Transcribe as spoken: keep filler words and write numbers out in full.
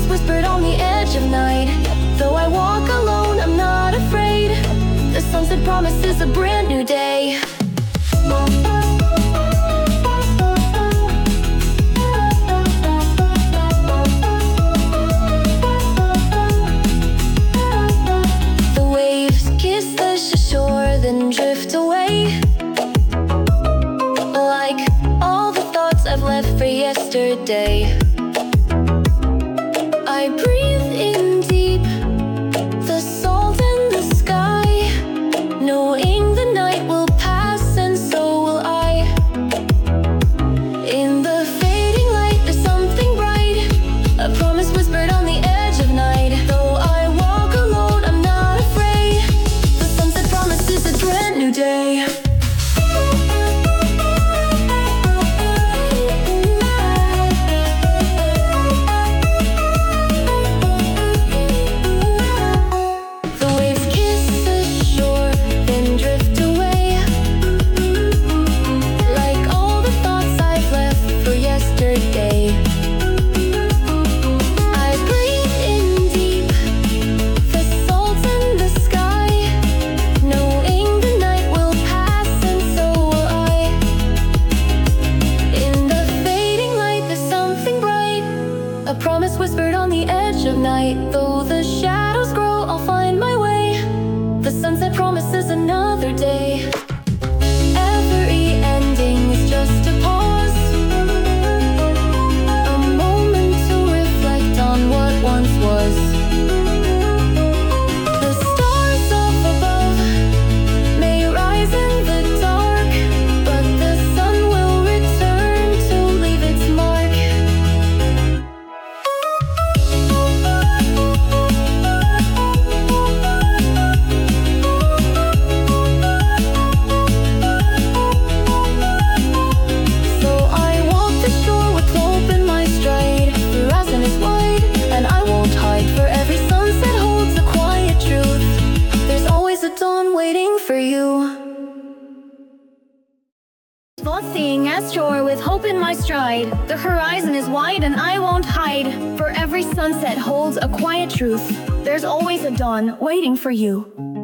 whispered on the edge of night. Though I walk alone, I'm not afraid. The sunset promises a brand new day. The waves kiss the shore, then drift away. Like all the thoughts I've left for yesterday. I breathe in deep, the salt in the sky, knowing the night will pass and so will I. In the fading light there's something bright, a promise whispered on the edge of night. Though I walk alone, I'm not afraid. The sunset promises a brand new day. A promise whispered on the edge of night. Though the shadows grow, I'll find my way. The sunset promises another day. Every ending is just a pause, a moment to reflect on what once was. The stars up above may rise in the dark, but the sun will return to leave its mark. For you, seeing as shore with hope in my stride. The horizon is wide and I won't hide. For every sunset holds a quiet truth. There's always a dawn waiting for you.